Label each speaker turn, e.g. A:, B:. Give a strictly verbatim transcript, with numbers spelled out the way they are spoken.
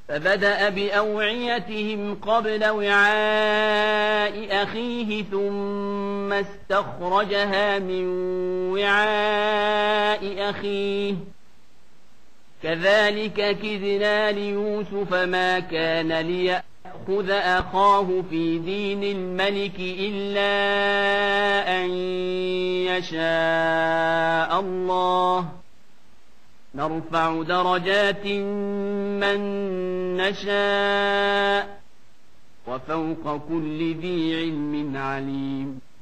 A: فبدأ بأوعيتهم قبل وعاء أخيه ثم استخرجها من وعاء أخيه كذلك كدنا ليوسف ما كان ليأخذ أخاه في دين الملك إلا أن يشاء الله نرفع درجات من نشاء وفوق كل ذي علم عليم